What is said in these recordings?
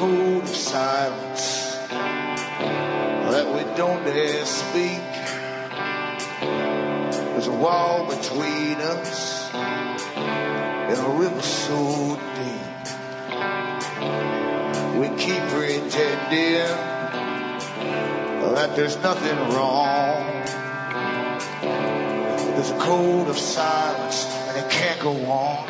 code of silence that we don't dare speak. There's a wall between us and a river so deep. We keep pretending that there's nothing wrong. There's a code of silence and it can't go on.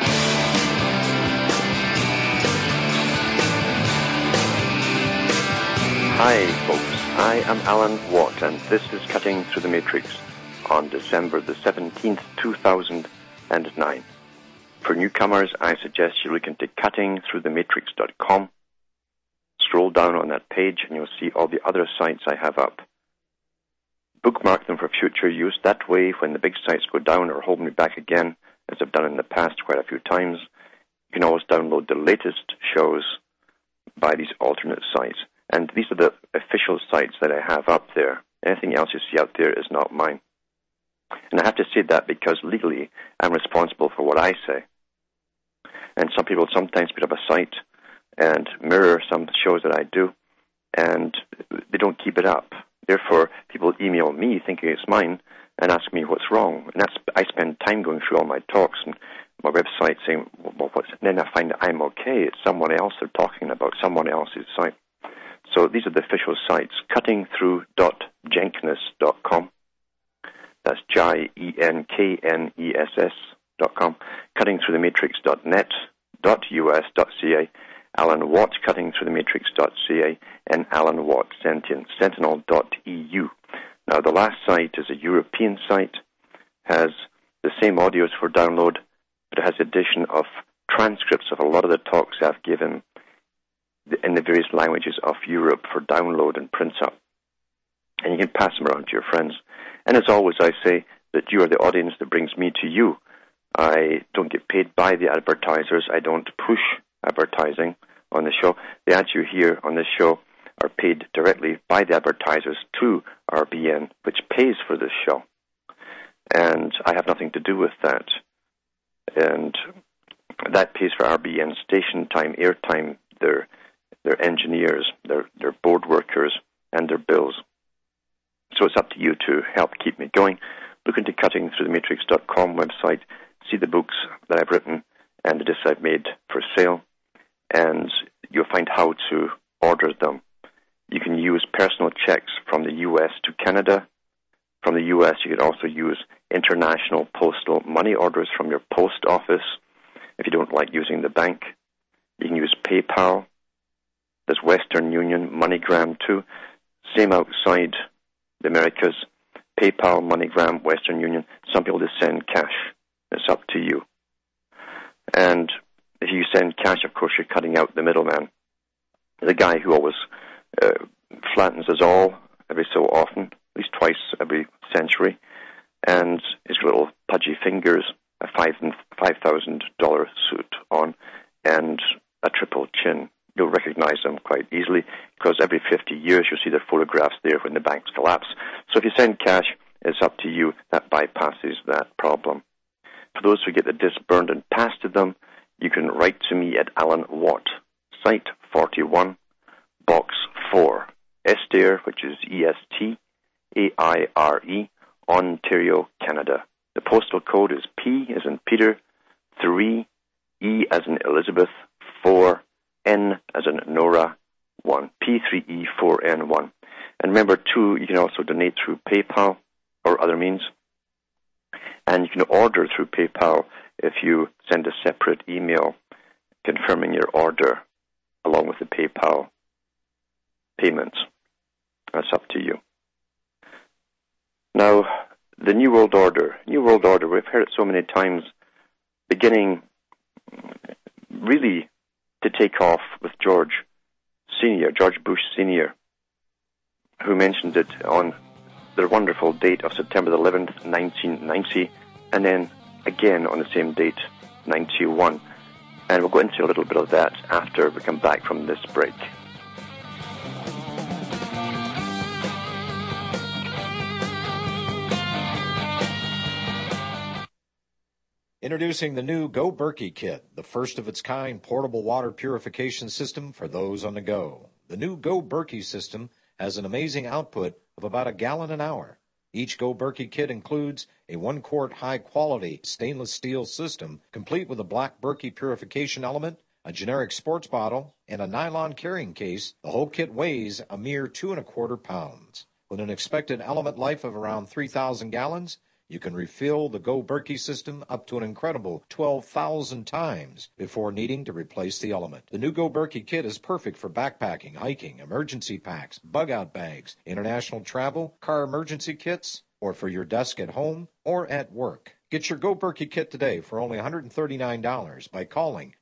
Hi folks, I am Alan Watt and this is Cutting Through the Matrix on December the 17th, 2009. For newcomers, I suggest you look into cuttingthroughthematrix.com. Scroll down on that page and you'll see all the other sites I have up. Bookmark them for future use. That way, when the big sites go down or hold me back again, as I've done in the past quite a few times, you can always download the latest shows by these alternate sites. And these are the official sites that I have up there. Anything else you see out there is not mine. And I have to say that because legally I'm responsible for what I say. And some people sometimes put up a site and mirror some shows that I do, and they don't keep it up. Therefore, people email me thinking it's mine and ask me what's wrong. And I spend time going through all my talks and my website saying, well, then I find that I'm okay. It's someone else they're talking about, someone else's site. So these are the official sites, cuttingthrough.jenkness.com. That's JENKNESS.com. Cuttingthroughthematrix.net, .us.ca, Alan Watt, cuttingthroughthematrix.ca, and Alan Watt, Sentinel.eu. Now, the last site is a European site, has the same audios for download, but it has addition of transcripts of a lot of the talks I've given in the various languages of Europe for download and print up. And you can pass them around to your friends. And as always, I say that you are the audience that brings me to you. I don't get paid by the advertisers. I don't push advertising on the show. The ads you hear on this show are paid directly by the advertisers to RBN, which pays for this show. And I have nothing to do with that. And that pays for RBN station time, airtime, their engineers, their board workers, and their bills. So it's up to you to help keep me going. Look into cuttingthroughthematrix.com website, see the books that I've written and the discs I've made for sale, and you'll find how to order them. You can use personal checks from the U.S. to Canada. From the U.S., you can also use international postal money orders from your post office if you don't like using the bank. You can use PayPal. There's Western Union, MoneyGram too. Same outside the Americas. PayPal, MoneyGram, Western Union. Some people just send cash. It's up to you. And if you send cash, of course, you're cutting out the middleman. The guy who always flattens us all every so often, at least twice every century, and his little pudgy fingers, a $5,000 suit on, and a triple chin. You'll recognize them quite easily because every 50 years you'll see their photographs there when the banks collapse. So if you send cash, it's up to you. That bypasses that problem. For those who get the disc burned and passed to them, you can write to me at Alan Watt, Site 41, Box 4, Estaire, which is ESTAIRE, Ontario, Canada. The postal code is P as in Peter, 3, E as in Elizabeth, 4, N as in Nora, 1. P3E4N1. And remember, too, you can also donate through PayPal or other means. And you can order through PayPal if you send a separate email confirming your order along with the PayPal payments. That's up to you. Now, the New World Order. New World Order, we've heard it so many times, beginning really to take off with George Bush Sr., who mentioned it on the wonderful date of September the 11th, 1990, and then again on the same date, 91. And we'll go into a little bit of that after we come back from this break. Introducing the new Go Berkey Kit, the first of its kind portable water purification system for those on the go. The new Go Berkey system has an amazing output of about a gallon an hour. Each Go Berkey kit includes a 1-quart high-quality stainless steel system, complete with a black Berkey purification element, a generic sports bottle, and a nylon carrying case. The whole kit weighs a mere 2¼ pounds. With an expected element life of around 3,000 gallons, you can refill the Go Berkey system up to an incredible 12,000 times before needing to replace the element. The new Go Berkey kit is perfect for backpacking, hiking, emergency packs, bug-out bags, international travel, car emergency kits, or for your desk at home or at work. Get your Go Berkey kit today for only $139 by calling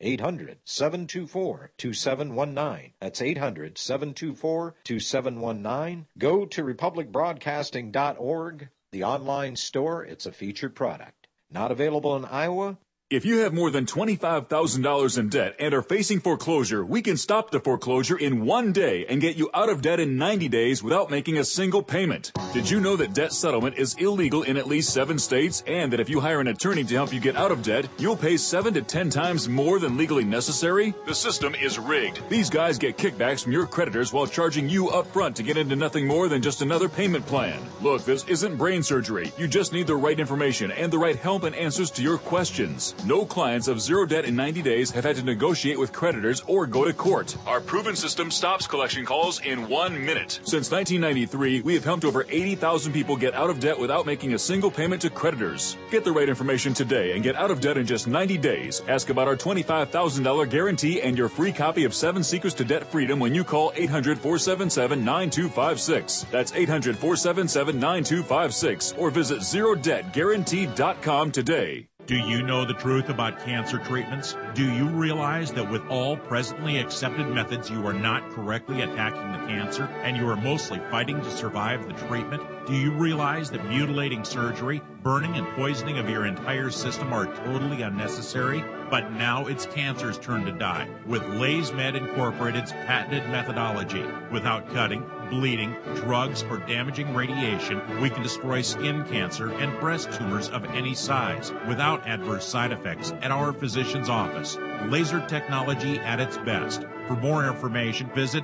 800-724-2719. That's 800-724-2719. Go to republicbroadcasting.org. The online store, it's a featured product. Not available in Iowa? If you have more than $25,000 in debt and are facing foreclosure, we can stop the foreclosure in 1 day and get you out of debt in 90 days without making a single payment. Did you know that debt settlement is illegal in at least 7 states, and that if you hire an attorney to help you get out of debt, you'll pay 7 to 10 times more than legally necessary? The system is rigged. These guys get kickbacks from your creditors while charging you up front to get into nothing more than just another payment plan. Look, this isn't brain surgery. You just need the right information and the right help and answers to your questions. No clients of zero debt in 90 days have had to negotiate with creditors or go to court. Our proven system stops collection calls in 1 minute. Since 1993, we have helped over 80,000 people get out of debt without making a single payment to creditors. Get the right information today and get out of debt in just 90 days. Ask about our $25,000 guarantee and your free copy of 7 Secrets to Debt Freedom when you call 800-477-9256. That's 800-477-9256 or visit ZeroDebtGuarantee.com today. Do you know the truth about cancer treatments? Do you realize that with all presently accepted methods, you are not correctly attacking the cancer and you are mostly fighting to survive the treatment? Do you realize that mutilating surgery, burning and poisoning of your entire system are totally unnecessary? But now it's cancer's turn to die with LaysMed Incorporated's patented methodology. Without cutting, bleeding, drugs, or damaging radiation, we can destroy skin cancer and breast tumors of any size without adverse side effects at our physician's office. Laser technology at its best. For more information, visit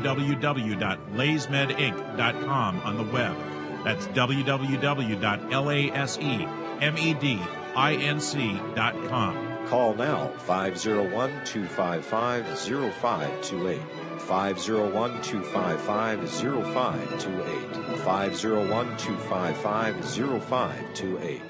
www.laysmedinc.com on the web. That's www.lasemedinc.com. Call now, 501-255-0528. 501-255-0528. 501-255-0528.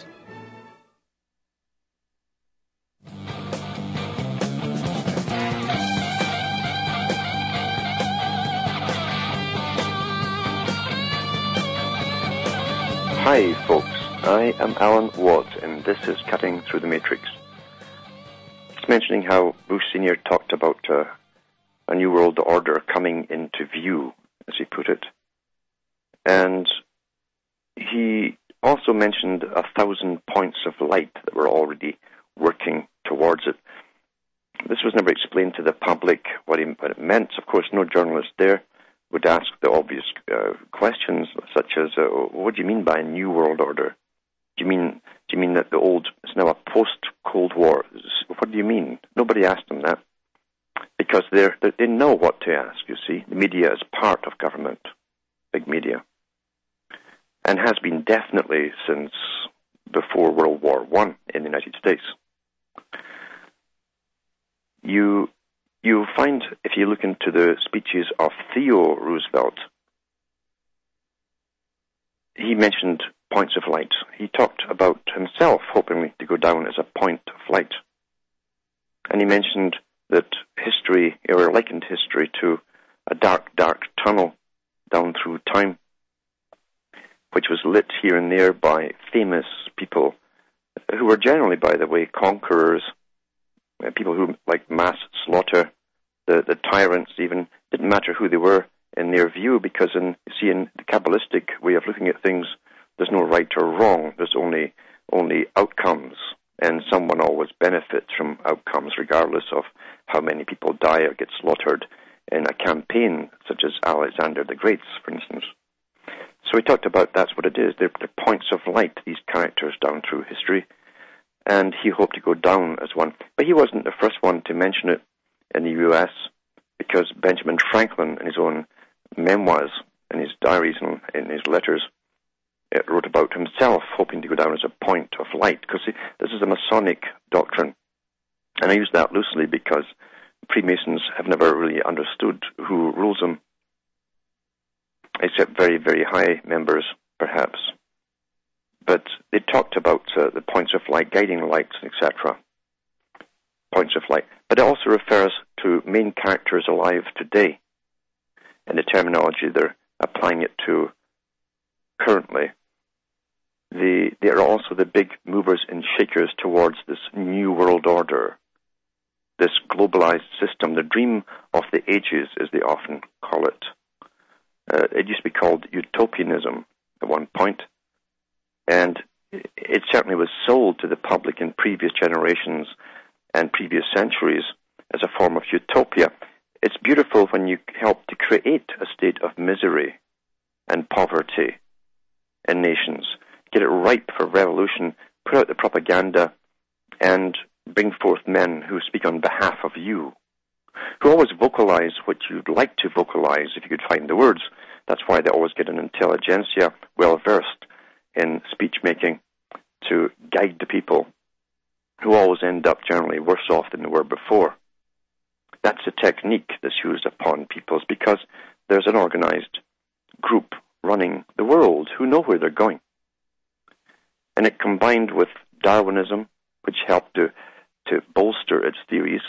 Hi, folks. I am Alan Watt, and this is Cutting Through the Matrix. Just mentioning how Bush Sr. talked about a new world order coming into view, as he put it. And he also mentioned 1,000 points of light that were already working towards it. This was never explained to the public what it meant. Of course, no journalist there would ask the obvious questions, such as, what do you mean by a new world order? Do you mean that the old is now a post-Cold War? What do you mean? Nobody asked them that, because they know what to ask, you see. The media is part of government, big media, and has been definitely since before World War I in the United States. You'll find, if you look into the speeches of Theodore Roosevelt, he mentioned points of light. He talked about himself hoping to go down as a point of light. And he mentioned that history, or likened history to a dark, dark tunnel down through time, which was lit here and there by famous people who were generally, by the way, conquerors, people who like mass slaughter, the tyrants even. Didn't matter who they were in their view, because in the Kabbalistic way of looking at things, there's no right or wrong. There's only outcomes, and someone always benefits from outcomes, regardless of how many people die or get slaughtered in a campaign, such as Alexander the Great's, for instance. So we talked about that's what it is. They're points of light, these characters down through history. and he hoped to go down as one. But he wasn't the first one to mention it in the U.S., because Benjamin Franklin, in his own memoirs, in his diaries and in his letters, wrote about himself hoping to go down as a point of light, because this is a Masonic doctrine. And I use that loosely because Freemasons have never really understood who rules them, except very, very high members, perhaps. But they talked about the points of light, guiding lights, etc. Points of light. But it also refers to main characters alive today. In the terminology they're applying it to currently, they are also the big movers and shakers towards this new world order, this globalized system, the dream of the ages, as they often call it. It used to be called utopianism at one point, and it certainly was sold to the public in previous generations and previous centuries as a form of utopia. It's beautiful when you help to create a state of misery and poverty in nations, get it ripe for revolution, put out the propaganda, and bring forth men who speak on behalf of you, who always vocalize what you'd like to vocalize if you could find the words. That's why they always get an intelligentsia well-versed in speech-making to guide the people, who always end up generally worse off than they were before. That's a technique that's used upon peoples because there's an organized group running the world who know where they're going. And it combined with Darwinism, which helped to bolster its theories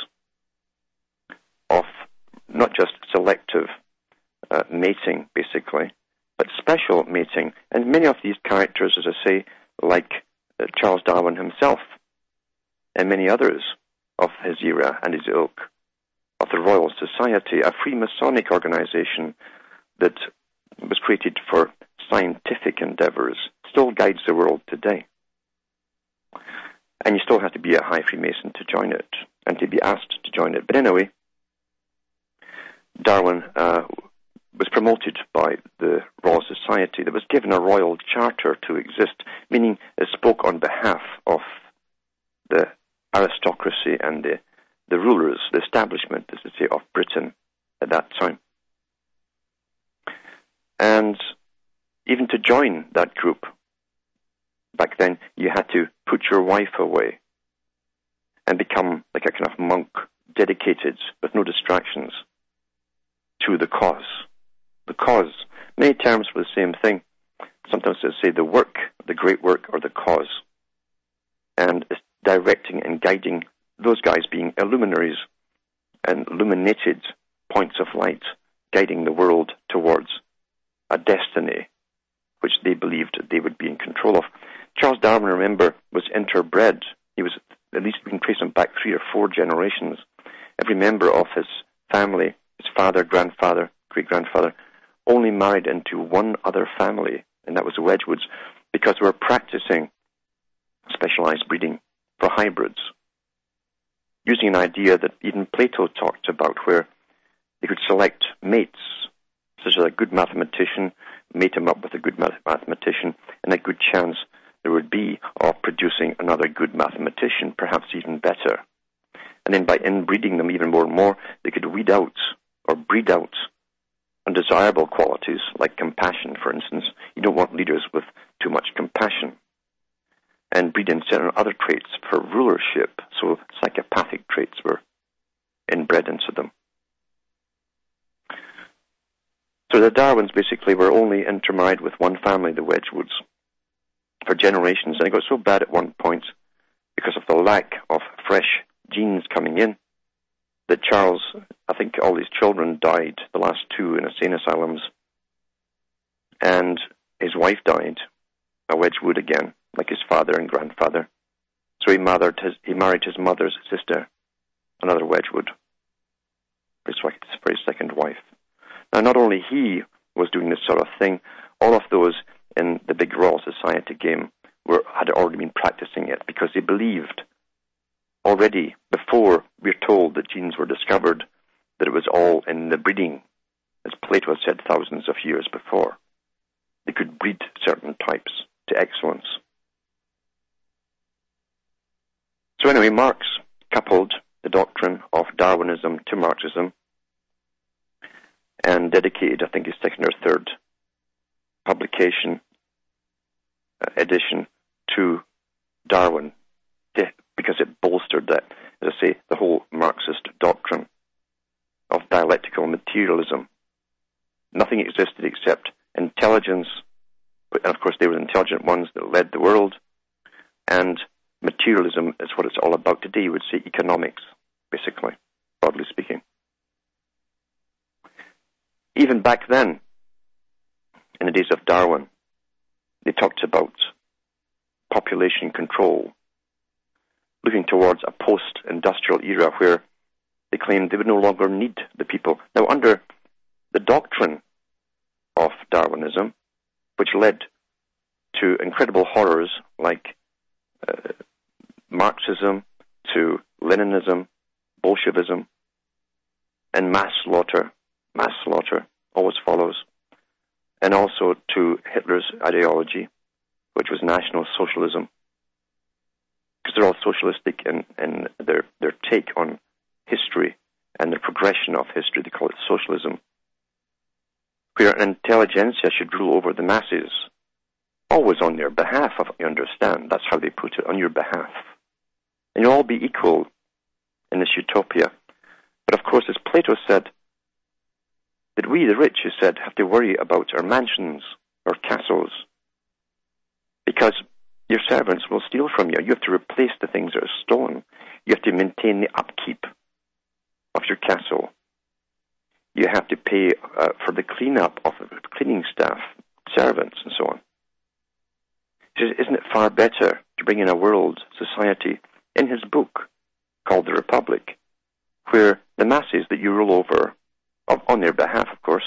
of not just selective mating, basically, but special mating. And many of these characters, as I say, like Charles Darwin himself, and many others of his era and his ilk, of the Royal Society, a Freemasonic organization that was created for scientific endeavors, still guides the world today. And you still have to be a high Freemason to join it, and to be asked to join it. But anyway, Darwin was promoted by the Royal Society that was given a royal charter to exist, meaning it spoke on behalf of the aristocracy and the rulers, the establishment, as they say, of Britain at that time. And even to join that group, back then, you had to put your wife away and become like a kind of monk, dedicated, with no distractions, to the cause. The cause. Many terms for the same thing. Sometimes they say the work, the great work, or the cause. And it's directing and guiding those guys being illuminaries and illuminated points of light, guiding the world towards a destiny which they believed they would be in control of. Charles Darwin, remember, was interbred. He was, at least we can trace him back 3 or 4 generations. Every member of his family, his father, grandfather, great-grandfather, only married into one other family, and that was the Wedgwoods, because they were practicing specialized breeding for hybrids, using an idea that even Plato talked about, where they could select mates, such as a good mathematician, mate him up with a good mathematician, and a good chance there would be of producing another good mathematician, perhaps even better. And then by inbreeding them even more and more, they could weed out or breed out undesirable qualities, like compassion, for instance. You don't want leaders with too much compassion. And breed in certain other traits for rulership, so psychopathic traits were inbred into them. So the Darwins basically were only intermarried with one family, the Wedgwoods, for generations. And it got so bad at one point, because of the lack of fresh genes coming in, that Charles, I think all his children died, the last 2 in insane asylums, and his wife died, a Wedgwood again, like his father and grandfather. So he married his mother's sister, another Wedgwood, for his second wife. Now, not only he was doing this sort of thing, all of those in the big Royal Society game had already been practicing it, because they believed already, before we're told that genes were discovered, that it was all in the breeding, as Plato had said thousands of years before. They could breed certain types to excellence. So anyway, Marx coupled the doctrine of Darwinism to Marxism and dedicated, I think, his second or third publication edition to Darwin, because it bolstered that, as I say, the whole Marxist doctrine of dialectical materialism. Nothing existed except intelligence, and of course they were the intelligent ones that led the world, and materialism is what it's all about today. You would say economics, basically, broadly speaking. Even back then, in the days of Darwin, they talked about population control, looking towards a post-industrial era where they claimed they would no longer need the people. Now, under the doctrine of Darwinism, which led to incredible horrors like Marxism, to Leninism, Bolshevism, and mass slaughter always follows, and also to Hitler's ideology, which was National Socialism, because they're all socialistic in their take on history and the progression of history. They call it socialism, where an intelligentsia should rule over the masses, always on their behalf, if you understand. That's how they put it, on your behalf. And you'll all be equal in this utopia. But of course, as Plato said, that we, the rich, he said, have to worry about our mansions or castles, because your servants will steal from you. You have to replace the things that are stolen. You have to maintain the upkeep of your castle. You have to pay for the cleanup of the cleaning staff, servants, and so on. He says, isn't it far better to bring in a world society, in his book called The Republic, where the masses that you rule over, on their behalf, of course,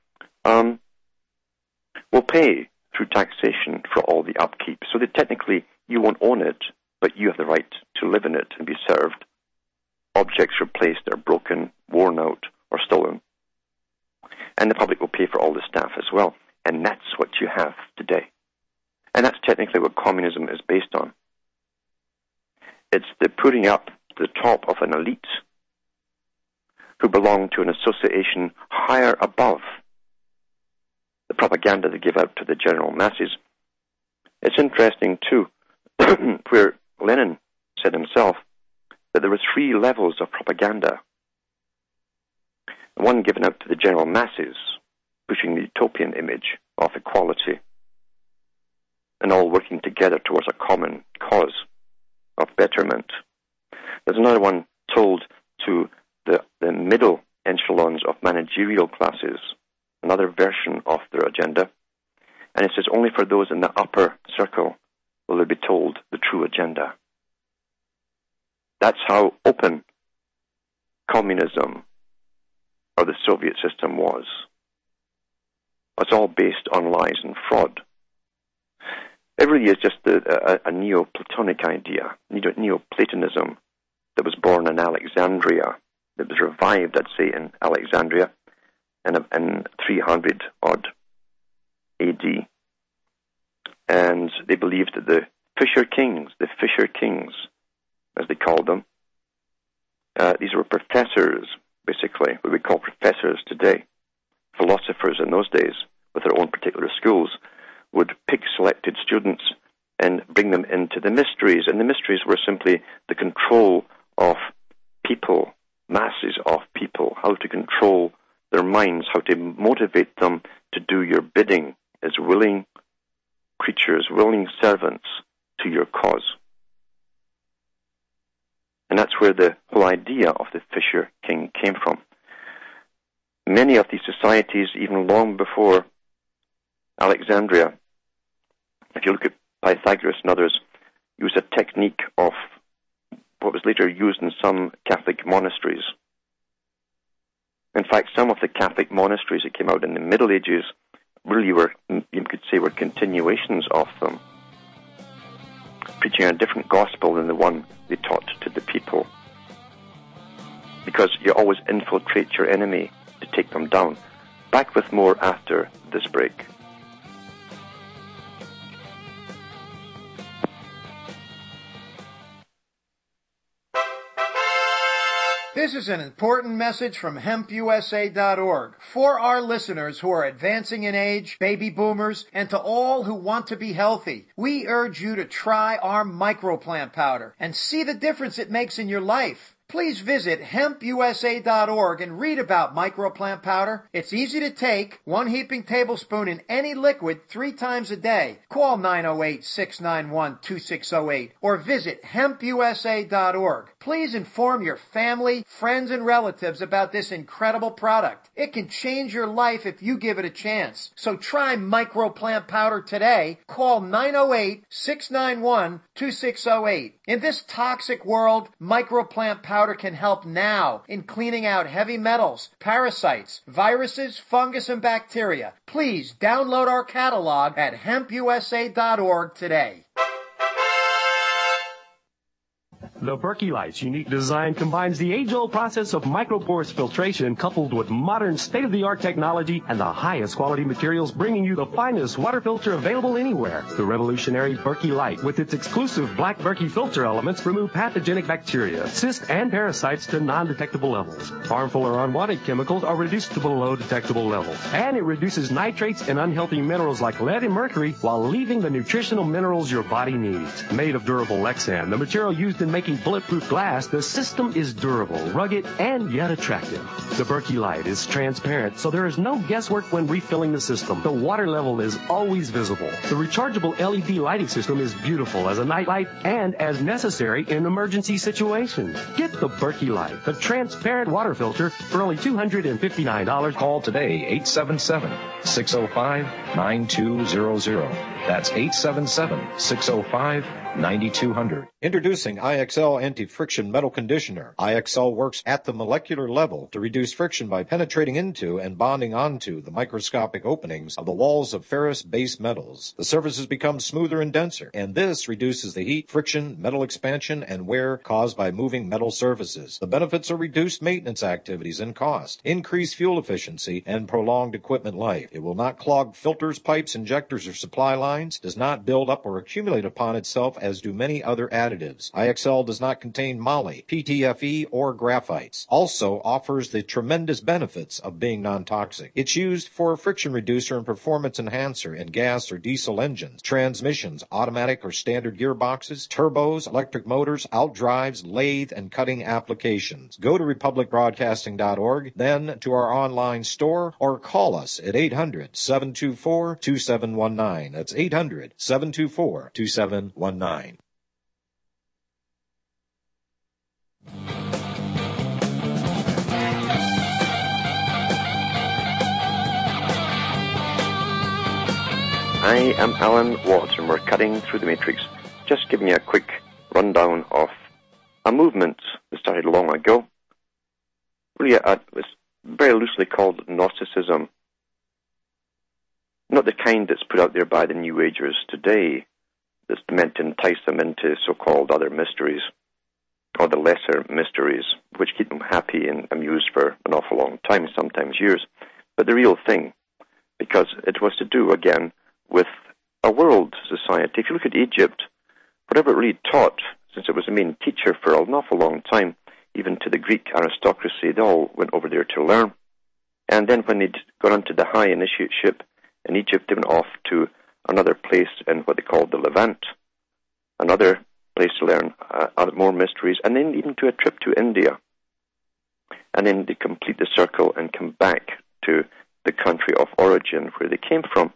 will pay through taxation for all the upkeep, so that technically you won't own it, but you have the right to live in it and be served. Objects replaced that are broken, worn out, or stolen. And the public will pay for all the staff as well. And that's what you have today. And that's technically what communism is based on. It's the putting up to the top of an elite who belong to an association higher above the propaganda they give out to the general masses. It's interesting, too, where Lenin said himself that there were 3 levels of propaganda. One given out to the general masses, pushing the utopian image of equality, and all working together towards a common cause of betterment. There's another one told to the middle echelons of managerial classes, another version of their agenda, and it says only for those in the upper circle will they be told the true agenda. That's how open communism or the Soviet system was. It's all based on lies and fraud. It really is just a Neoplatonic idea, Neoplatonism, that was born in Alexandria, that was revived, I'd say, in Alexandria in 300 odd AD. And they believed that the Fisher Kings, as they called them, these were professors, basically, what we call professors today. Philosophers in those days, with their own particular schools, would pick selected students and bring them into the mysteries. And the mysteries were simply the control of people, masses of people, how to control their minds, how to motivate them to do your bidding as willing creatures, willing servants to your cause. And that's where the whole idea of the Fisher King came from. Many of these societies, even long before Alexandria, if you look at Pythagoras and others, use a technique of what was later used in some Catholic monasteries. In fact, some of the Catholic monasteries that came out in the Middle Ages really were, you could say, were continuations of them, preaching a different gospel than the one they taught to the people. Because you always infiltrate your enemy to take them down. Back with more after this break. This is an important message from HempUSA.org for our listeners who are advancing in age, baby boomers, and to all who want to be healthy. We urge you to try our microplant powder and see the difference it makes in your life. Please visit HempUSA.org and read about microplant powder. It's easy to take, 1 heaping tablespoon in any liquid 3 times a day. Call 908-691-2608 or visit HempUSA.org. Please inform your family, friends, and relatives about this incredible product. It can change your life if you give it a chance. So try microplant powder today. Call 908-691-2608. In this toxic world, microplant powder can help now in cleaning out heavy metals, parasites, viruses, fungus, and bacteria. Please download our catalog at HempUSA.org today. The Berkey Light's unique design combines the age-old process of microporous filtration coupled with modern state-of-the-art technology and the highest quality materials, bringing you the finest water filter available anywhere. The revolutionary Berkey Light, with its exclusive black Berkey filter elements, remove pathogenic bacteria, cysts, and parasites to non-detectable levels. Harmful or unwanted chemicals are reduced to below detectable levels. And it reduces nitrates and unhealthy minerals like lead and mercury while leaving the nutritional minerals your body needs. Made of durable Lexan, the material used in making bulletproof glass, the system is durable, rugged, and yet attractive. The Berkey Light is transparent, so there is no guesswork when refilling the system. The water level is always visible. The rechargeable LED lighting system is beautiful as a nightlight and as necessary in emergency situations. Get the Berkey Light, the transparent water filter, for only $259. Call today, 877-605-9200. That's 877-605-9200. Introducing IXL Anti-Friction Metal Conditioner. IXL works at the molecular level to reduce friction by penetrating into and bonding onto the microscopic openings of the walls of ferrous base metals. The surfaces become smoother and denser, and this reduces the heat, friction, metal expansion, and wear caused by moving metal surfaces. The benefits are reduced maintenance activities and cost, increased fuel efficiency, and prolonged equipment life. It will not clog filters, pipes, injectors, or supply lines, does not build up or accumulate upon itself as do many other additives. IXL does not contain moly, PTFE, or graphites. Also offers the tremendous benefits of being non-toxic. It's used for a friction reducer and performance enhancer in gas or diesel engines, transmissions, automatic or standard gearboxes, turbos, electric motors, outdrives, lathe, and cutting applications. Go to republicbroadcasting.org, then to our online store, or call us at 800-724-2719. That's 800-724-2719. I am Alan Watts, and we're cutting through the matrix. Just giving you a quick rundown of a movement that started long ago. Really, it was very loosely called Gnosticism. Not the kind that's put out there by the New Agers today, that's meant to entice them into so-called other mysteries, or the lesser mysteries, which keep them happy and amused for an awful long time, sometimes years. But the real thing, because it was to do, again, with a world society. If you look at Egypt, whatever it really taught, since it was the main teacher for an awful long time, even to the Greek aristocracy, they all went over there to learn. And then when they'd gone on to the high initiateship in Egypt, they went off to another place in what they called the Levant, another place to learn more mysteries, and then even to a trip to India. And then they complete the circle and come back to the country of origin where they came from.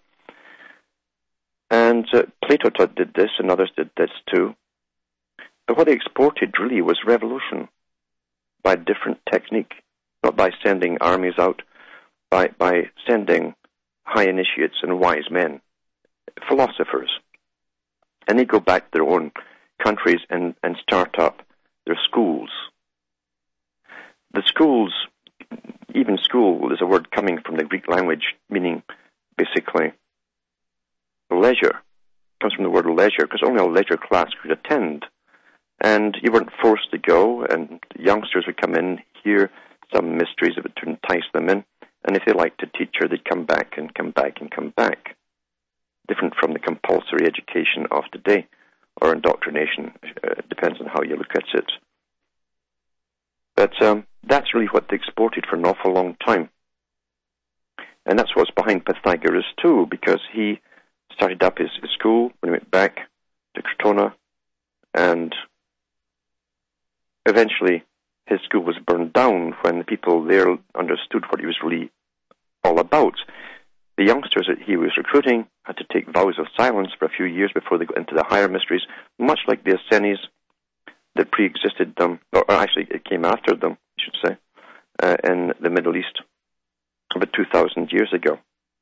And Plato did this, and others did this too. But what they exported really was revolution by different technique, not by sending armies out, by sending high initiates and wise men, philosophers. And they go back to their own countries and start up their schools. The schools, even school is a word coming from the Greek language, meaning basically leisure. It comes from the word leisure, because only a leisure class could attend. And you weren't forced to go, and youngsters would come in, hear some mysteries that would entice them in, and if they liked a teacher, they'd come back and come back and come back. Different from the compulsory education of today, or indoctrination, depends on how you look at it. But really what they exported for an awful long time. And that's what's behind Pythagoras too, because he started up his school when he went back to Crotona, and eventually his school was burned down when the people there understood what he was really all about. The youngsters that he was recruiting had to take vows of silence for a few years before they got into the higher mysteries, much like the Essenes that pre-existed them, or actually it came after them, I should say, in the Middle East about 2,000 years ago.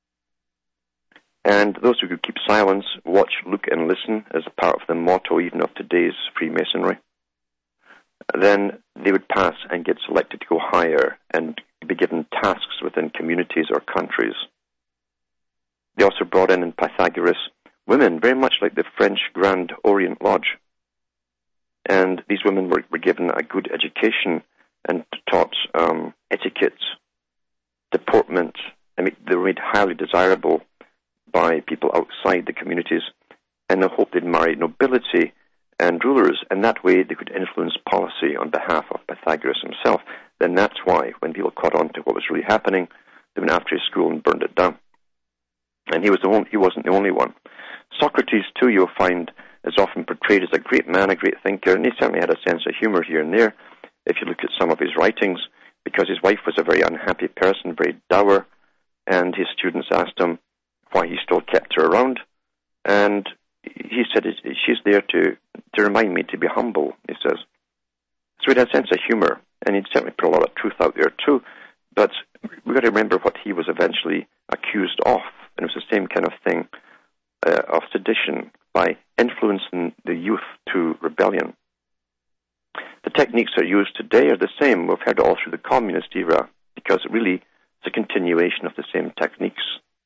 And those who could keep silence, watch, look, and listen, as a part of the motto even of today's Freemasonry, then they would pass and get selected to go higher and be given tasks within communities or countries. They also brought in Pythagoras women, very much like the French Grand Orient Lodge. And these women were given a good education and taught etiquette, deportment. I mean, they were made highly desirable by people outside the communities, and they hoped they'd marry nobility and rulers, and that way they could influence policy on behalf of Pythagoras himself. Then that's why, when people caught on to what was really happening, they went after his school and burned it down. And he wasn't the only one. Socrates, too, you'll find, is often portrayed as a great man, a great thinker, and he certainly had a sense of humor here and there, if you look at some of his writings, because his wife was a very unhappy person, very dour, and his students asked him why he still kept her around, and he said, she's there to remind me to be humble, he says. So he had a sense of humor, and he'd certainly put a lot of truth out there too, but we've got to remember what he was eventually accused of, and it was the same kind of thing of sedition by influencing the youth to rebellion. The techniques that are used today are the same. We've heard it all through the communist era, because really it's a continuation of the same techniques,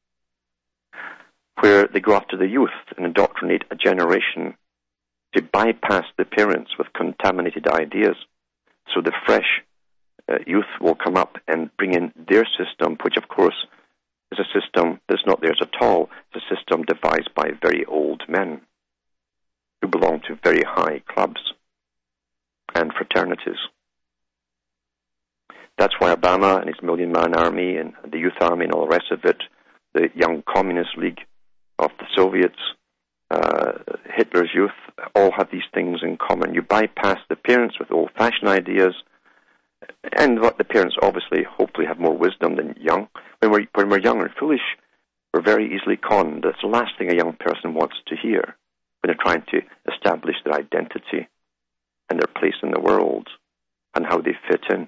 where they go after the youth and indoctrinate a generation to bypass the parents with contaminated ideas. So the fresh youth will come up and bring in their system, which of course is a system that's not theirs at all. It's a system devised by very old men who belong to very high clubs and fraternities. That's why Obama and his million-man army and the youth army and all the rest of it, the Young Communist League of the Soviets, Hitler's youth, all have these things in common. You bypass the parents with old-fashioned ideas, and what the parents obviously, hopefully, have more wisdom than young. When we're young and foolish, we're very easily conned. That's the last thing a young person wants to hear when they're trying to establish their identity and their place in the world and how they fit in.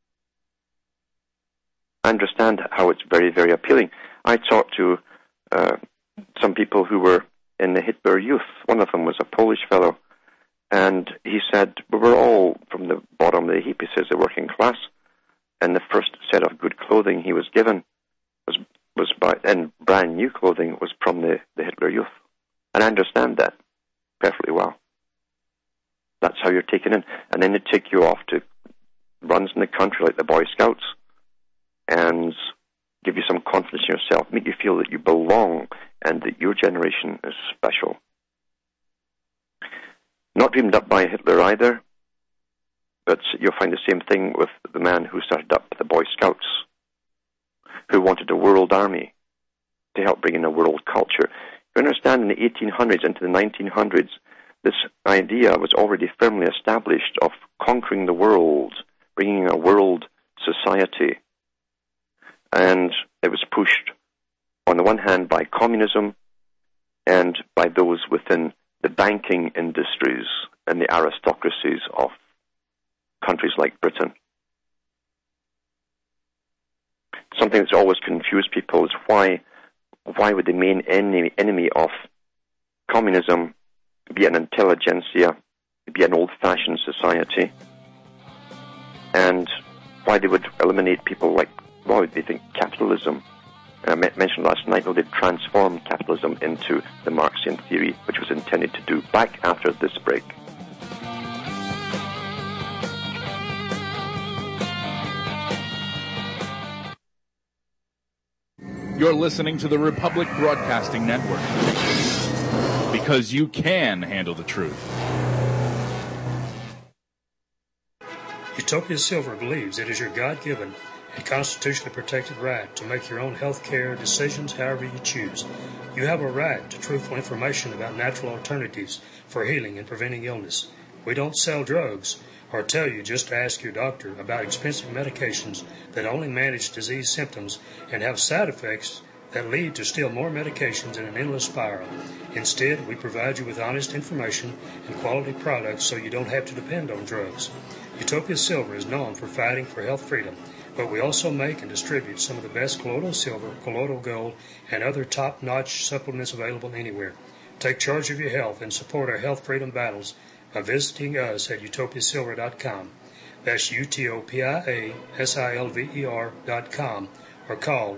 I understand how it's very, very appealing. I talked to some people who were in the Hitler Youth. One of them was a Polish fellow, and he said, we're all from the bottom of the heap, he says, the working class, and the first set of good clothing he was given was and brand new clothing was from the Hitler Youth. And I understand that perfectly well. That's how you're taken in. And then they take you off to runs in the country like the Boy Scouts and give you some confidence in yourself, make you feel that you belong and that your generation is special. Not dreamed up by Hitler either, but you'll find the same thing with the man who started up the Boy Scouts, who wanted a world army to help bring in a world culture. You understand, in the 1800s into the 1900s, this idea was already firmly established of conquering the world, bringing a world society. And it was pushed, on the one hand, by communism and by those within the banking industries and the aristocracies of countries like Britain. Something that's always confused people is why would the main enemy of communism be an intelligentsia, be an old-fashioned society, and why they would eliminate people like, well, they think capitalism. I mentioned last night how they've transformed capitalism into the Marxian theory, which was intended to do. Back after this break. You're listening to the Republic Broadcasting Network, because you can handle the truth. Utopia Silver believes it is your God-given and constitutionally protected right to make your own health care decisions however you choose. You have a right to truthful information about natural alternatives for healing and preventing illness. We don't sell drugs or tell you just to ask your doctor about expensive medications that only manage disease symptoms and have side effects that lead to still more medications in an endless spiral. Instead, we provide you with honest information and quality products so you don't have to depend on drugs. Utopia Silver is known for fighting for health freedom, but we also make and distribute some of the best colloidal silver, colloidal gold, and other top-notch supplements available anywhere. Take charge of your health and support our health freedom battles by visiting us at utopiasilver.com. That's utopiasilver.com, or call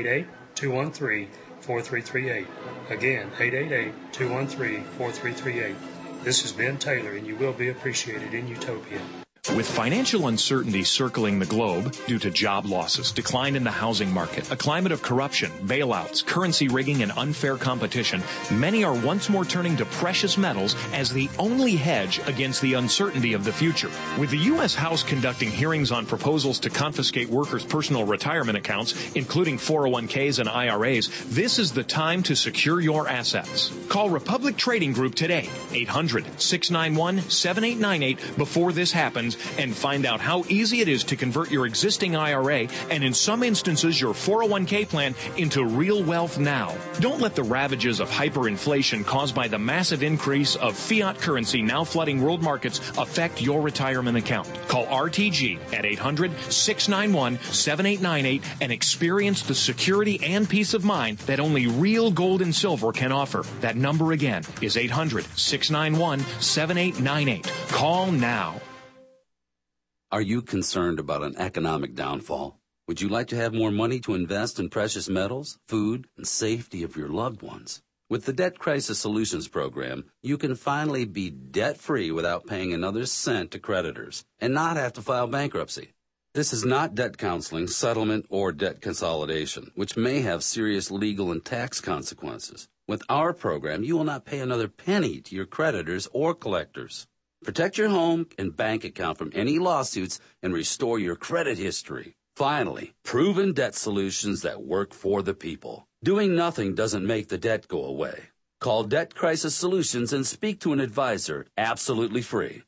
888-213-4338. Again, 888-213-4338. This is Ben Taylor, and you will be appreciated in Utopia. With financial uncertainty circling the globe due to job losses, decline in the housing market, a climate of corruption, bailouts, currency rigging, and unfair competition, many are once more turning to precious metals as the only hedge against the uncertainty of the future. With the U.S. House conducting hearings on proposals to confiscate workers' personal retirement accounts, including 401ks and IRAs, this is the time to secure your assets. Call Republic Trading Group today, 800-691-7898, before this happens, and find out how easy it is to convert your existing IRA and, in some instances, your 401k plan into real wealth now. Don't let the ravages of hyperinflation caused by the massive increase of fiat currency now flooding world markets affect your retirement account. Call RTG at 800-691-7898 and experience the security and peace of mind that only real gold and silver can offer. That number again is 800-691-7898. Call now. Are you concerned about an economic downfall? Would you like to have more money to invest in precious metals, food, and safety of your loved ones? With the Debt Crisis Solutions Program, you can finally be debt-free without paying another cent to creditors and not have to file bankruptcy. This is not debt counseling, settlement, or debt consolidation, which may have serious legal and tax consequences. With our program, you will not pay another penny to your creditors or collectors. Protect your home and bank account from any lawsuits and restore your credit history. Finally, proven debt solutions that work for the people. Doing nothing doesn't make the debt go away. Call Debt Crisis Solutions and speak to an advisor absolutely free.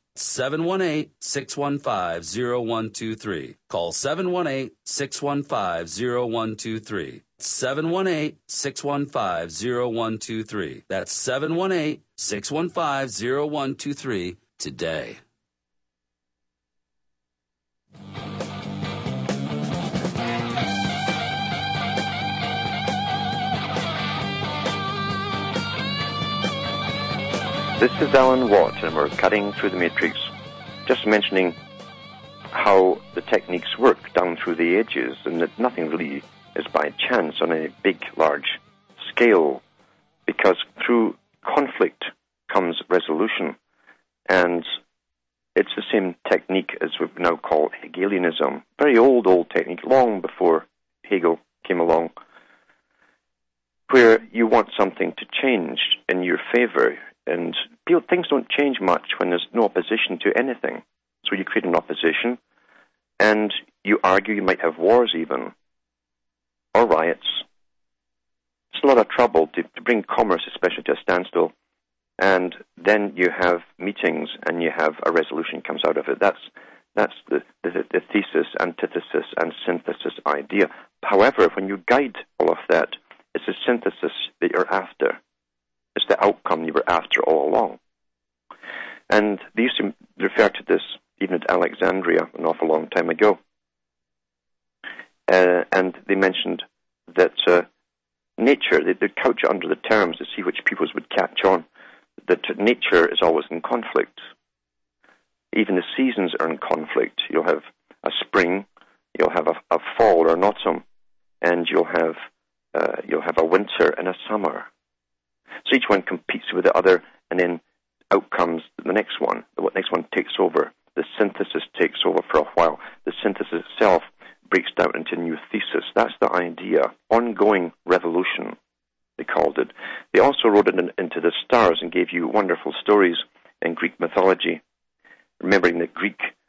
718-615-0123. Call 718-615-0123. 718-615-0123. That's 718-615-0123 today. This is Alan Watt, and we're cutting through the matrix, just mentioning how the techniques work down through the ages, and that nothing really is by chance on a big, large scale, because through conflict comes resolution, and it's the same technique as we now call Hegelianism. Very old technique, long before Hegel came along, where you want something to change in your favor. And things don't change much when there's no opposition to anything. So you create an opposition, and you argue. You might have wars even, or riots. It's a lot of trouble to bring commerce, especially, to a standstill. And then you have meetings, and you have a resolution comes out of it. That's the thesis, antithesis, and synthesis idea. However, when you guide all of that, it's the synthesis that you're after. It's the outcome you were after all along. And they used to refer to this even at Alexandria an awful long time ago. And they mentioned that nature, they'd couch it under the terms to see which peoples would catch on, that nature is always in conflict. Even the seasons are in conflict. You'll have a spring, you'll have a fall or an autumn, and you'll have a winter and a summer. So each one competes with the other, and then out comes the next one. The next one takes over. The synthesis takes over for a while. The synthesis itself breaks down into a new thesis. That's the idea. Ongoing revolution, they called it. They also wrote it into the stars and gave you wonderful stories in Greek mythology, remembering that Greek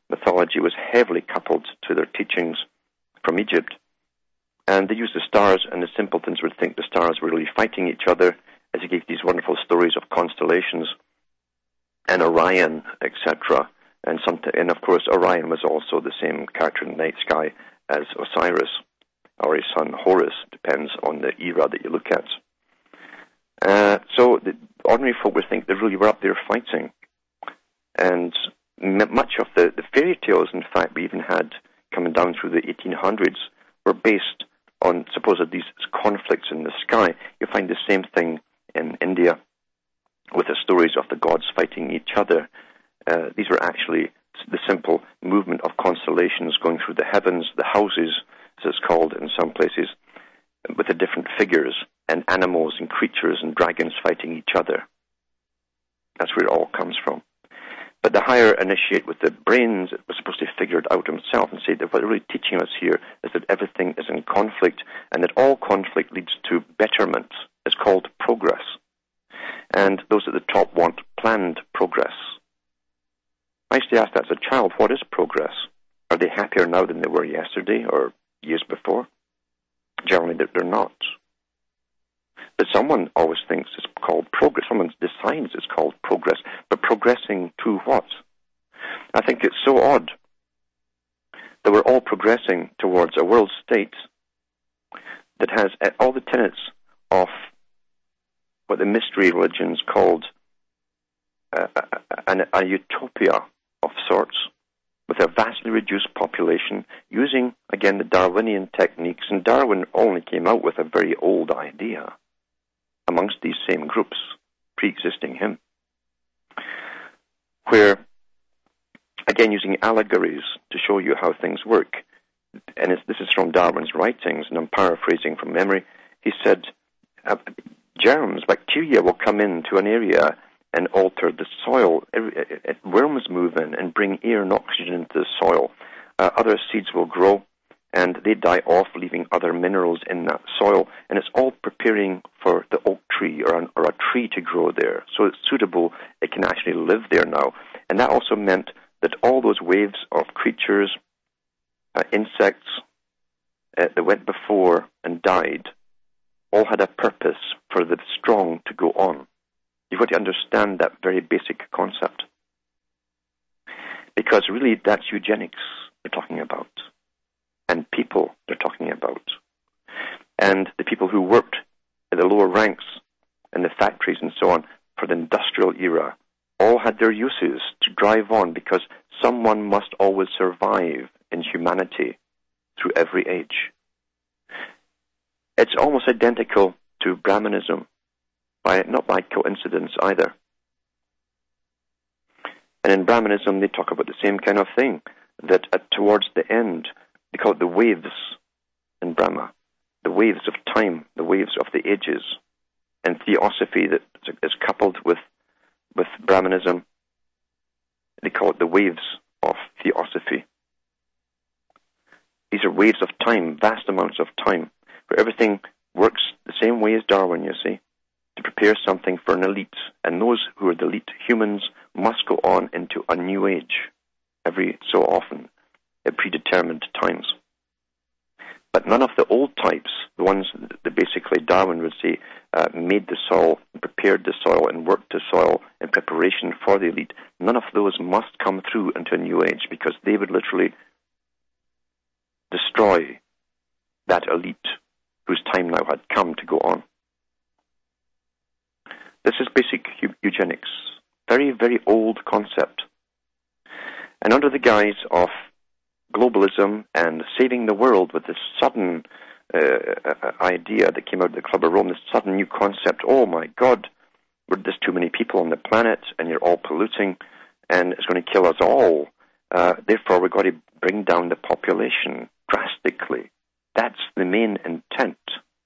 mythology was heavily coupled to their teachings from Egypt. And they used the stars, and the simpletons would think the stars were really fighting each other, as he gave these wonderful stories of constellations and Orion, etc. And of course, Orion was also the same character in the night sky as Osiris, or his son Horus, depends on the era that you look at. So the ordinary folk would think they really were up there fighting. And much of the fairy tales, in fact, we even had coming down through the 1800s, were based on supposed these conflicts in the sky. You find the same thing in India with the stories of the gods fighting each other. These were actually the simple movement of constellations going through the heavens, the houses, as it's called in some places, with the different figures and animals and creatures and dragons fighting each other. That's where it all comes from. But the higher initiate with the brains was supposed to figure it out himself and say that what they're really teaching us here is that everything is in conflict and that all conflict leads to betterment. It's called progress. And those at the top want planned progress. I used to ask that as a child, what is progress? Are they happier now than they were yesterday or years before? Generally, they're not. But someone always thinks it's called progress. Someone decides it's called progress. But progressing to what? I think it's so odd that we're all progressing towards a world state that has all the tenets of what the mystery religions called a utopia of sorts, with a vastly reduced population, using, again, the Darwinian techniques. And Darwin only came out with a very old idea amongst these same groups, pre-existing him, where, again, using allegories to show you how things work. And this is from Darwin's writings, and I'm paraphrasing from memory. He said, germs, bacteria will come into an area and alter the soil. Worms move in and bring air and oxygen into the soil. Other seeds will grow, and they die off, leaving other minerals in that soil. And it's all preparing for the oak tree or a tree to grow there. So it's suitable. It can actually live there now. And that also meant that all those waves of creatures, insects that went before and died, all had a purpose for the strong to go on. You've got to understand that very basic concept. Because really that's eugenics they're talking about. And people they're talking about. And the people who worked in the lower ranks in the factories and so on for the industrial era all had their uses to drive on, because someone must always survive in humanity through every age. It's almost identical to Brahmanism, not by coincidence either. And in Brahmanism, they talk about the same kind of thing, that towards the end, they call it the waves in Brahma, the waves of time, the waves of the ages. And theosophy that is coupled with Brahmanism, they call it the waves of theosophy. These are waves of time, vast amounts of time, where everything works the same way as Darwin, you see, to prepare something for an elite. And those who are the elite humans must go on into a new age every so often at predetermined times. But none of the old types, the ones that basically Darwin would say made the soil, prepared the soil and worked the soil in preparation for the elite, none of those must come through into a new age, because they would literally destroy that elite whose time now had come to go on. This is basic eugenics. Very, very old concept. And under the guise of globalism and saving the world with this sudden idea that came out of the Club of Rome, this sudden new concept, oh my God, there's too many people on the planet and you're all polluting and it's going to kill us all. Therefore, we've got to bring down the population drastically. That's the main intent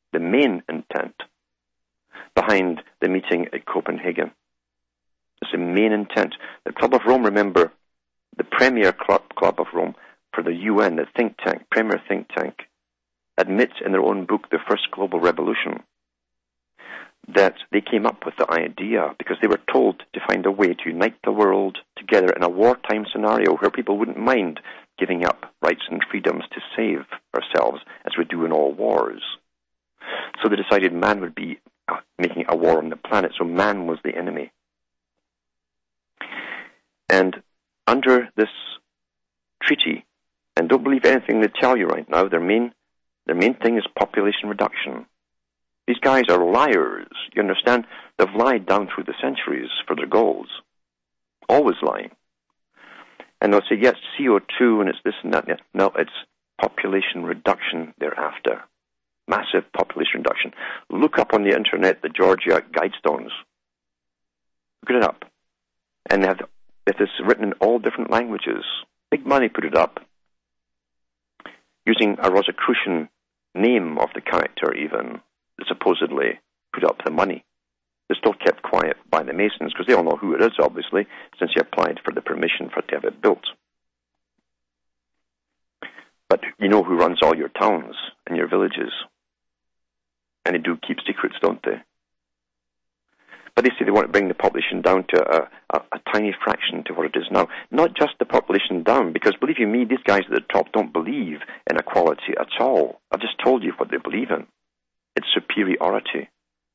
behind the meeting at Copenhagen. It's the main intent. The Club of Rome, remember, the premier club of Rome for the UN, the think tank, premier think tank, admits in their own book, The First Global Revolution, that they came up with the idea because they were told to find a way to unite the world together in a wartime scenario where people wouldn't mind giving up rights and freedoms to save ourselves, as we do in all wars. So they decided man would be making a war on the planet, so man was the enemy. And under this treaty, and don't believe anything they tell you right now, their main thing is population reduction. These guys are liars, you understand? They've lied down through the centuries for their goals. Always lying. And they'll say, yes, CO2 and it's this and that. No, it's population reduction they're after. Massive population reduction. Look up on the internet the Georgia Guidestones. Look it up. And they have this written in all different languages. Big money put it up. Using a Rosicrucian name of the character even. Supposedly put up the money. They're still kept quiet by the Masons because they all know who it is, obviously, since you applied for the permission for it to have it built. But you know who runs all your towns and your villages. And they do keep secrets, don't they? But they say they want to bring the population down to a tiny fraction to what it is now. Not just the population down, because believe you me, these guys at the top don't believe in equality at all. I've just told you what they believe in. It's superiority.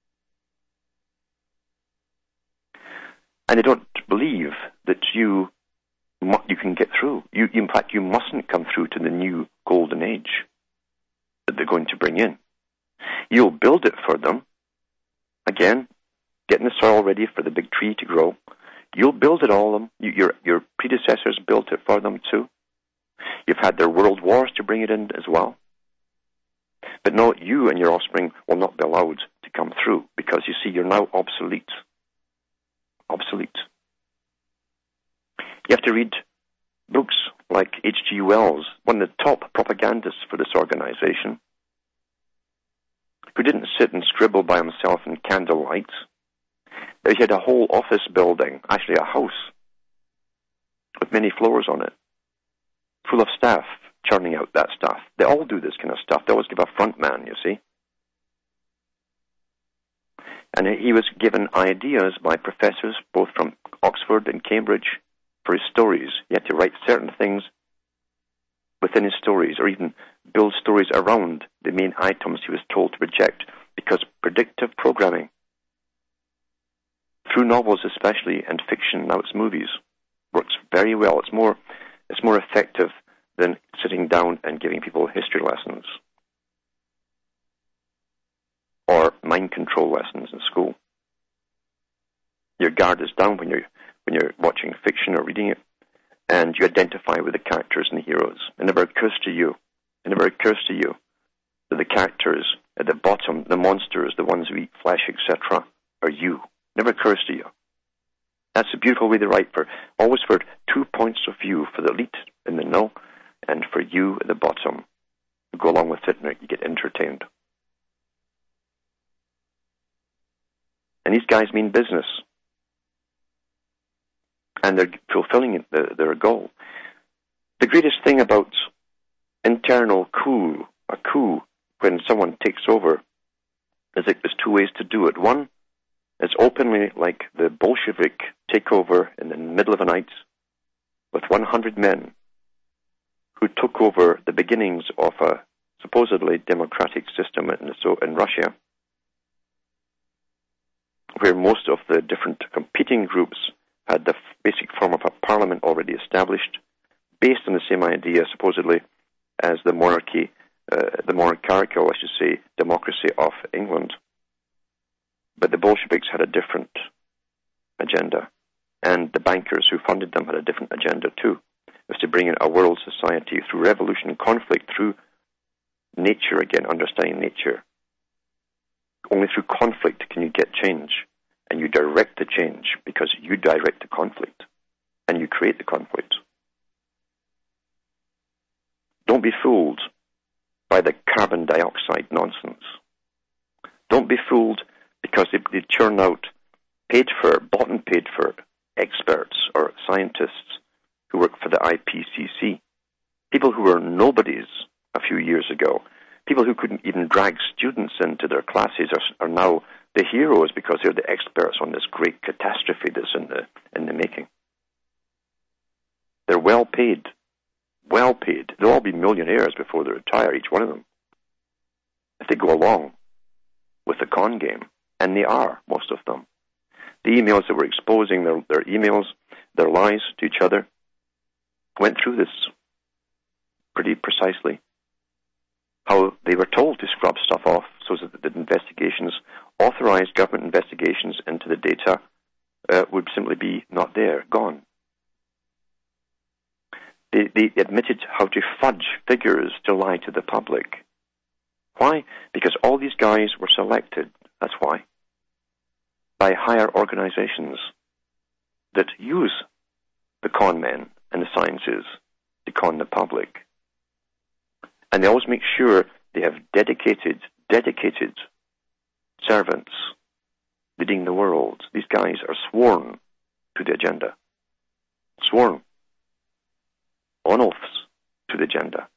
And they don't believe that you can get through. In fact, you mustn't come through to the new golden age that they're going to bring in. You'll build it for them. Again, getting the soil ready for the big tree to grow. You'll build it all them. Your predecessors built it for them too. You've had their world wars to bring it in as well. But no, you and your offspring will not be allowed to come through because, you see, you're now obsolete. Obsolete. You have to read books like H.G. Wells, one of the top propagandists for this organization, who didn't sit and scribble by himself in candlelight. He had a whole office building, actually a house, with many floors on it, full of staff churning out that stuff. They all do this kind of stuff. They always give a front man, you see. And he was given ideas by professors, both from Oxford and Cambridge, for his stories. He had to write certain things within his stories, or even build stories around the main items he was told to project, because predictive programming, through novels especially, and fiction, now it's movies, works very well. It's more effective than sitting down and giving people history lessons or mind control lessons in school. Your guard is down when you're watching fiction or reading it, and you identify with the characters and the heroes. It never occurs to you that the characters at the bottom, the monsters, the ones who eat flesh, etc., are you. Never occurs to you. That's a beautiful way to write, always for 2 points of view, for the elite in the know, and for you at the bottom. You go along with it and you get entertained. And these guys mean business. And they're fulfilling their goal. The greatest thing about internal coup, a coup, when someone takes over, is that there's two ways to do it. One is openly, like the Bolshevik takeover in the middle of the night, with 100 men who took over the beginnings of a supposedly democratic system in Russia, where most of the different competing groups had the basic form of a parliament already established, based on the same idea, supposedly, as the monarchy, the monarchical, I should say, democracy of England. But the Bolsheviks had a different agenda, and the bankers who funded them had a different agenda too. It was to bring in a world society through revolution, conflict, through nature again, understanding nature. Only through conflict can you get change, and you direct the change because you direct the conflict, and you create the conflict. Don't be fooled by the carbon dioxide nonsense. Don't be fooled because they churn out bought and paid for experts or scientists who work for the IPCC. People who were nobodies a few years ago, people who couldn't even drag students into their classes are now the heroes because they're the experts on this great catastrophe that's in the making. They're well paid. Well paid. They'll all be millionaires before they retire, each one of them, if they go along with the con game. And they are, most of them. The emails that were exposing their emails, their lies to each other, went through this pretty precisely. How they were told to scrub stuff off so that the investigations, authorized government investigations into the data, would simply be not there, gone. They admitted how to fudge figures to lie to the public. Why? Because all these guys were selected, that's why, by higher organizations that use the con men and the sciences to con the public. And they always make sure they have dedicated servants leading the world. These guys are sworn to the agenda. Sworn. On oaths to the agenda.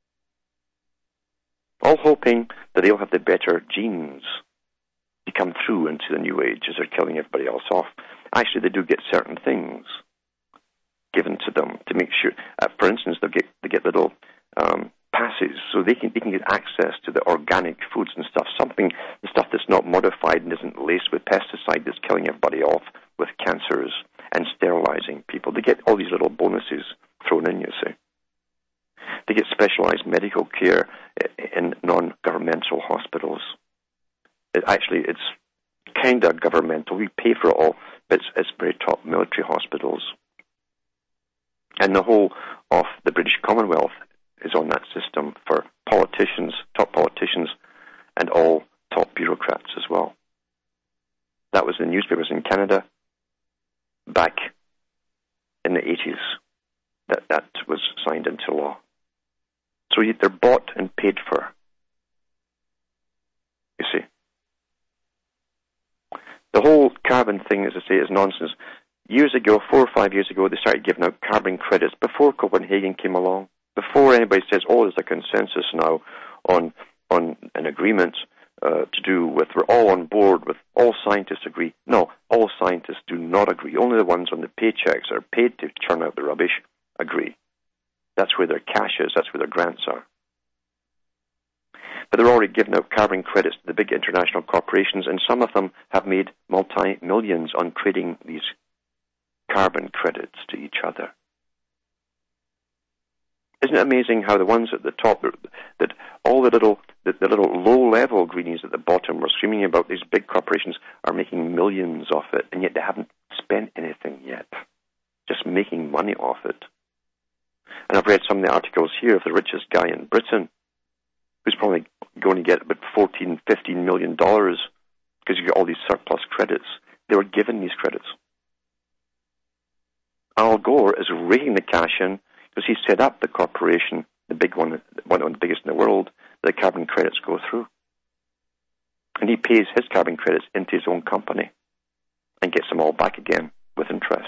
All hoping that they'll have the better genes to come through into the new age as they're killing everybody else off. Actually, they do get certain things given to them to make sure. For instance, they get little passes, so they can get access to the organic foods and stuff. The stuff that's not modified and isn't laced with pesticide that's killing everybody off with cancers and sterilizing people. They get all these little bonuses thrown in, you see. They get specialized medical care in non-governmental hospitals. It's kind of governmental. We pay for it all, but it's very top military hospitals. And the whole of the British Commonwealth is on that system for politicians, top politicians, and all top bureaucrats as well. That was in newspapers in Canada back in the 80s. That was signed into law. So they're bought and paid for. You see. The whole carbon thing, as I say, is nonsense. Years ago, 4 or 5 years ago, they started giving out carbon credits before Copenhagen came along. Before anybody says, there's a consensus now on an agreement to do with, we're all on board with, all scientists agree. No, all scientists do not agree. Only the ones on the paychecks that are paid to churn out the rubbish agree. That's where their cash is. That's where their grants are. But they're already giving out carbon credits to the big international corporations, and some of them have made multi-millions on trading these carbon credits to each other. Isn't it amazing how the ones at the top, that all the little low-level greenies at the bottom were screaming about these big corporations are making millions off it, and yet they haven't spent anything yet, just making money off it. And I've read some of the articles here of the richest guy in Britain, who's probably going to get about $14, $15 million because you get all these surplus credits. They were given these credits. Al Gore is raking the cash in because he set up the corporation, the big one of the biggest in the world, that the carbon credits go through. And he pays his carbon credits into his own company and gets them all back again with interest.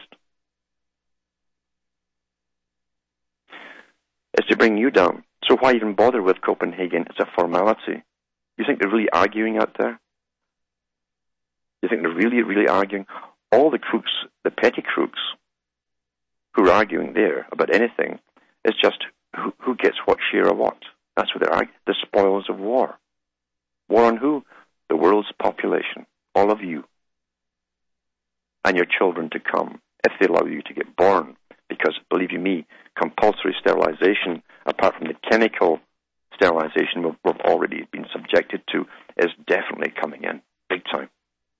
It's to bring you down. So why even bother with Copenhagen? It's a formality. You think they're really arguing out there? You think they're really, really arguing? All the crooks, the petty crooks, who are arguing there about anything, is just who gets what share of what. That's what they're arguing. The spoils of war. War on who? The world's population. All of you. And your children to come, if they allow you to get born. Because, believe you me, compulsory sterilization, apart from the chemical sterilization we've already been subjected to, is definitely coming in, big time.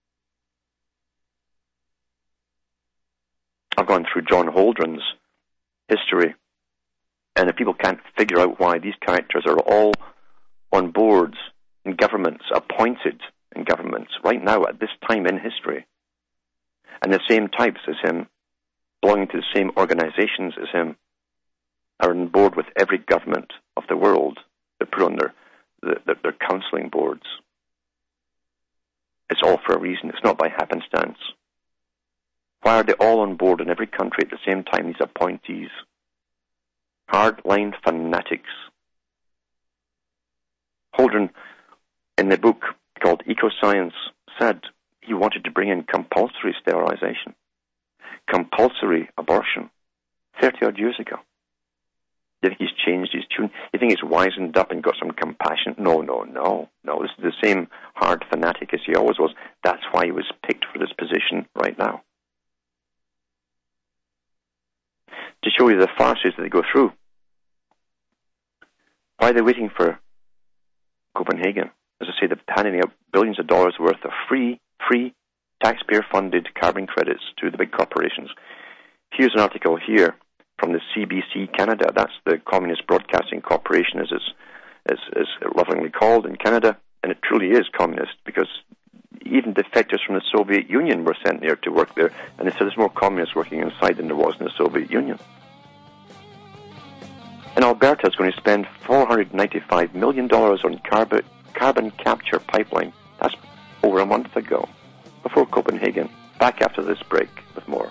I've gone through John Holdren's history, and if people can't figure out why these characters are all on boards in governments, appointed in governments, right now at this time in history, and the same types as him, belonging to the same organizations as him, are on board with every government of the world that put on their counseling boards. It's all for a reason. It's not by happenstance. Why are they all on board in every country at the same time, these appointees? Hardline fanatics. Holdren, in the book called Ecoscience, said he wanted to bring in compulsory sterilization, compulsory abortion, 30-odd years ago. Do you think he's changed his tune? You think he's wizened up and got some compassion? No. This is the same hard fanatic as he always was. That's why he was picked for this position right now. To show you the farces that they go through. Why are they waiting for Copenhagen? As I say, they're handing out billions of dollars worth of free taxpayer-funded carbon credits to the big corporations. Here's an article here from the CBC Canada. That's the Communist Broadcasting Corporation, as it's lovingly called in Canada, and it truly is communist because even defectors from the Soviet Union were sent there to work there, and they said there's more communists working inside than there was in the Soviet Union. And Alberta is going to spend $495 million on carbon capture pipeline. That's over a month ago, before Copenhagen. Back after this break with more.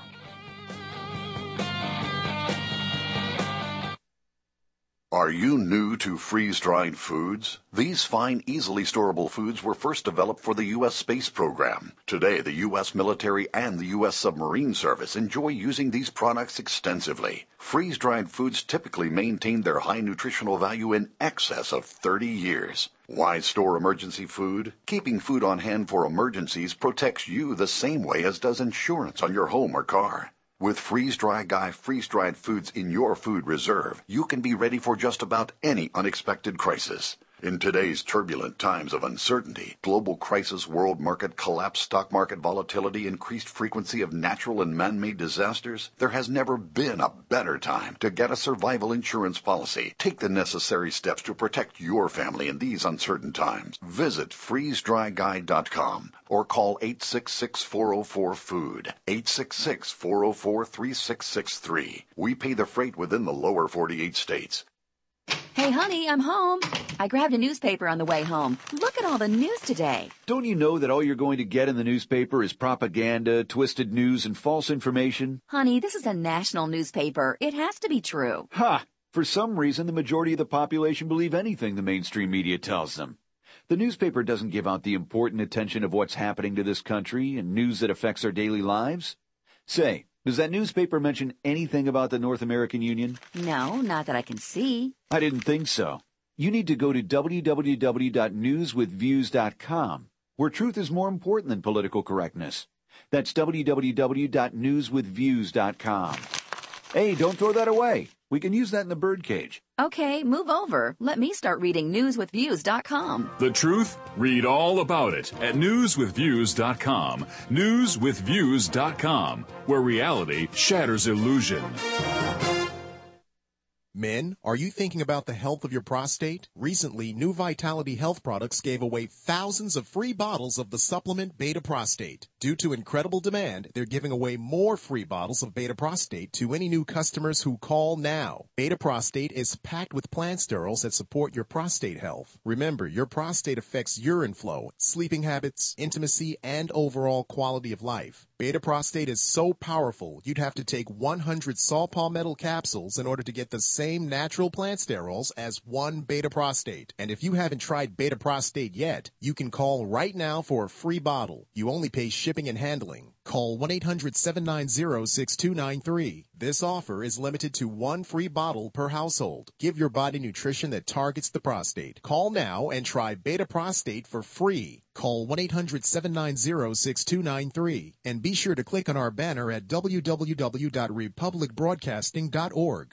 Are you new to freeze-dried foods? These fine, easily storable foods were first developed for the U.S. space program. Today, the U.S. military and the U.S. submarine service enjoy using these products extensively. Freeze-dried foods typically maintain their high nutritional value in excess of 30 years. Why store emergency food? Keeping food on hand for emergencies protects you the same way as does insurance on your home or car. With Freeze-Dry Guy freeze-dried foods in your food reserve, you can be ready for just about any unexpected crisis. In today's turbulent times of uncertainty, global crisis, world market collapse, stock market volatility, increased frequency of natural and man-made disasters, there has never been a better time to get a survival insurance policy. Take the necessary steps to protect your family in these uncertain times. Visit freezedryguy.com or call 866-404-FOOD, 866-404-3663. We pay the freight within the lower 48 states. Hey, honey, I'm home. I grabbed a newspaper on the way home. Look at all the news today. Don't you know that all you're going to get in the newspaper is propaganda, twisted news, and false information? Honey, this is a national newspaper. It has to be true. Ha! For some reason, the majority of the population believe anything the mainstream media tells them. The newspaper doesn't give out the important attention of what's happening to this country and news that affects our daily lives. Say, does that newspaper mention anything about the North American Union? No, not that I can see. I didn't think so. You need to go to www.newswithviews.com, where truth is more important than political correctness. That's www.newswithviews.com. Hey, don't throw that away. We can use that in the birdcage. Okay, move over. Let me start reading newswithviews.com. The truth? Read all about it at newswithviews.com. Newswithviews.com, where reality shatters illusion. Men, are you thinking about the health of your prostate? Recently, New Vitality Health Products gave away thousands of free bottles of the supplement Beta Prostate. Due to incredible demand, they're giving away more free bottles of Beta Prostate to any new customers who call now. Beta Prostate is packed with plant sterols that support your prostate health. Remember, your prostate affects urine flow, sleeping habits, intimacy, and overall quality of life. Beta Prostate is so powerful, you'd have to take 100 saw palmetto capsules in order to get the same natural plant sterols as one Beta Prostate. And if you haven't tried Beta Prostate yet, you can call right now for a free bottle. You only pay shipping and handling. Call 1-800-790-6293. This offer is limited to one free bottle per household. Give your body nutrition that targets the prostate. Call now and try Beta Prostate for free. Call 1-800-790-6293. And be sure to click on our banner at www.republicbroadcasting.org.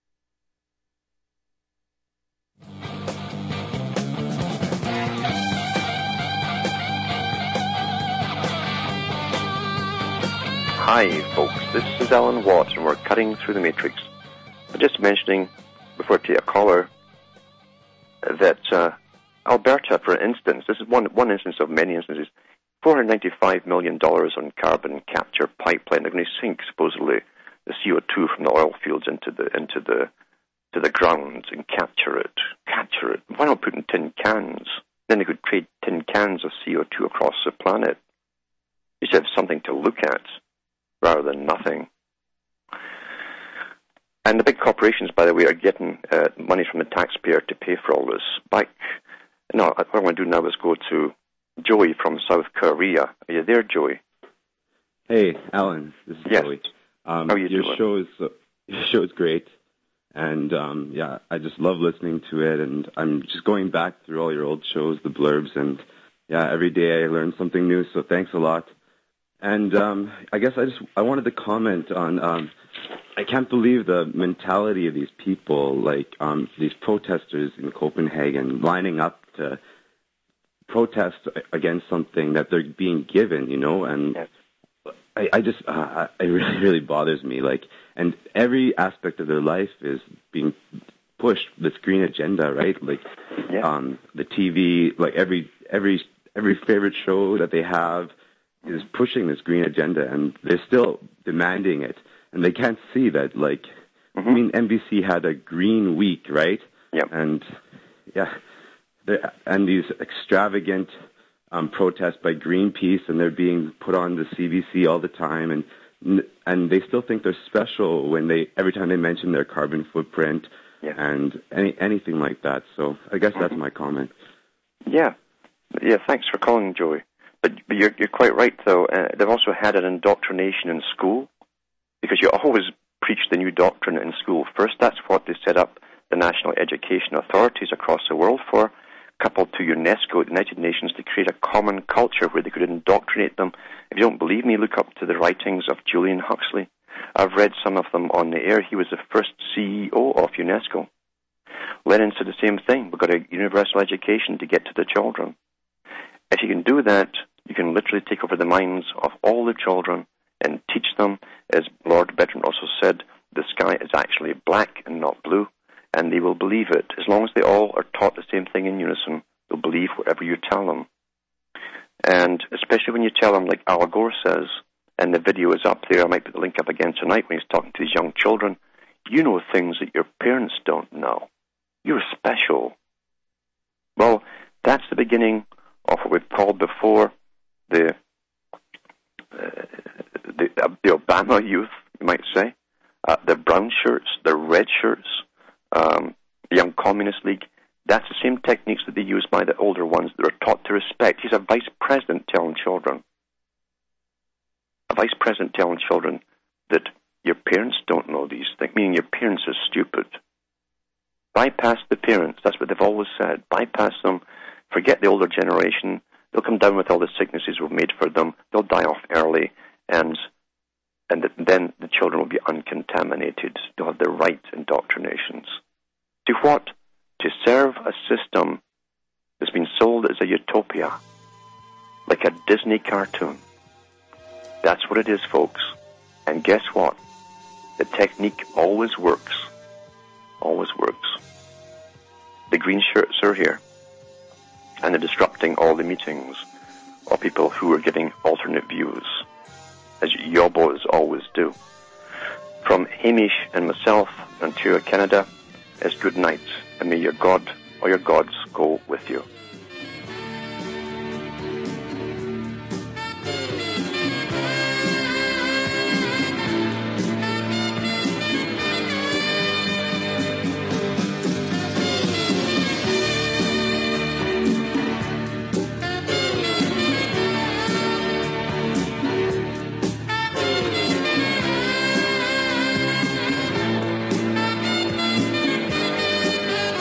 Hi, folks. This is Alan Watt, and we're cutting through the matrix. I'm just mentioning, before I take a caller, that Alberta, for instance, this is one instance of many instances, $495 million on carbon capture pipeline. They're going to sink, supposedly, the CO2 from the oil fields into the ground and capture it. Why not put in tin cans? Then they could trade tin cans of CO2 across the planet. You should have something to look at, rather than nothing. And the big corporations, by the way, are getting money from the taxpayer to pay for all this. No, what I want to do now is go to Joey from South Korea. Are you there, Joey? Hey, Alan. This is Joey. How are you doing? Your show is great, and I just love listening to it. And I'm just going back through all your old shows, the blurbs, and every day I learn something new. So thanks a lot. And I guess I wanted to comment on. I can't believe the mentality of these people, like these protesters in Copenhagen, lining up to protest against something that they're being given, and it really bothers me. Like, and every aspect of their life is being pushed, this green agenda, right? Like, the TV, like every favorite show that they have is pushing this green agenda, and they're still demanding it. And they can't see that, like, I mean, NBC had a green week, right? Yep. And, and these extravagant protests by Greenpeace, and they're being put on the CBC all the time, and they still think they're special when every time they mention their carbon footprint and anything like that. So I guess that's my comment. Yeah, thanks for calling, Joey. But you're quite right, though. They've also had an indoctrination in school, because you always preach the new doctrine in school first. That's what they set up the national education authorities across the world for, coupled to UNESCO, the United Nations, to create a common culture where they could indoctrinate them. If you don't believe me, look up to the writings of Julian Huxley. I've read some of them on the air. He was the first CEO of UNESCO. Lenin said the same thing. We've got a universal education to get to the children. If you can do that, you can literally take over the minds of all the children and teach them, as Lord Bertrand also said, the sky is actually black and not blue, and they will believe it. As long as they all are taught the same thing in unison, they'll believe whatever you tell them. And especially when you tell them, like Al Gore says, and the video is up there, I might put the link up again tonight when he's talking to these young children, you know things that your parents don't know. You're special. Well, that's the beginning of what we've called before the Obama youth, you might say, the brown shirts, the red shirts, the Young Communist League. That's the same techniques that they use by the older ones that are taught to respect. He's a vice president telling children. A vice president telling children that your parents don't know these things, meaning your parents are stupid. Bypass the parents. That's what they've always said. Bypass them. Forget the older generation. They'll come down with all the sicknesses we've made for them. They'll die off early, and then the children will be uncontaminated. They'll have the right indoctrinations. To what? To serve a system that's been sold as a utopia, like a Disney cartoon. That's what it is, folks. And guess what? The technique always works. Always works. The green shirts are here, and they're disrupting all the meetings of people who are giving alternate views, as yobos always do. From Hamish and myself, Ontario, Canada, it's good night, and may your God or your gods go with you.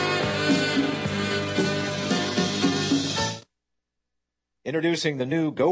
Introducing the new Go